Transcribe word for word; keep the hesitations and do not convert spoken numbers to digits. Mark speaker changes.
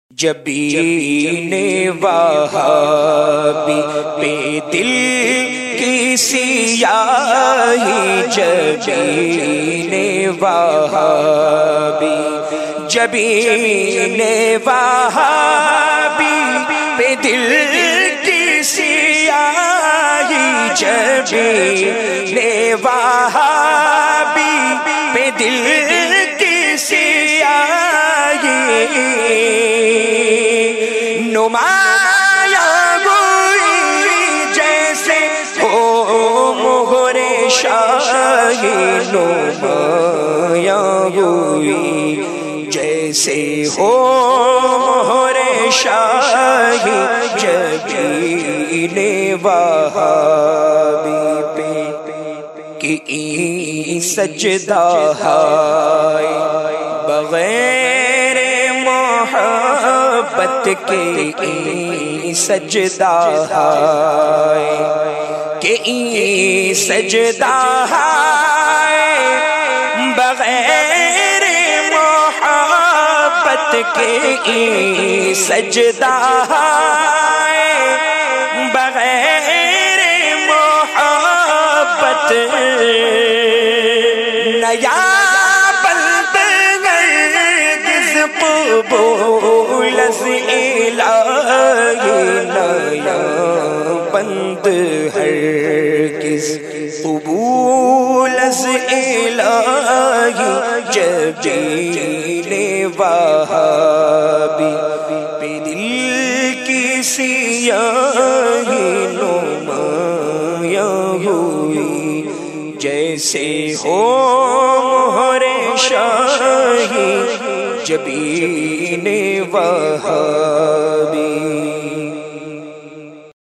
Speaker 1: جبین وہابی پہ دل کی سیاہی، جبین وہابی جبین وہابی پہ دل کی سیاہی، جبین وہابی پہ دل کی سیاہی نمایاں ہوئی جیسے ہو مہر شاہی، نمایاں ہوئی جیسے ہو مہر شاہی، جبین وہابی پہ کہ سجدہ ہے بغیر محبت کے، سجدہ ہے کہ سجدہ ہے بغیر محبت کے، سجدہ ہے بغیر محبت نیا قبول از الہی، نیا بند ہرگز قبول از الہی، جبین وہابی پہ دل کی سیاہی نمایاں ہوئی جیسے ہو مہر شاہی، جبین وہابی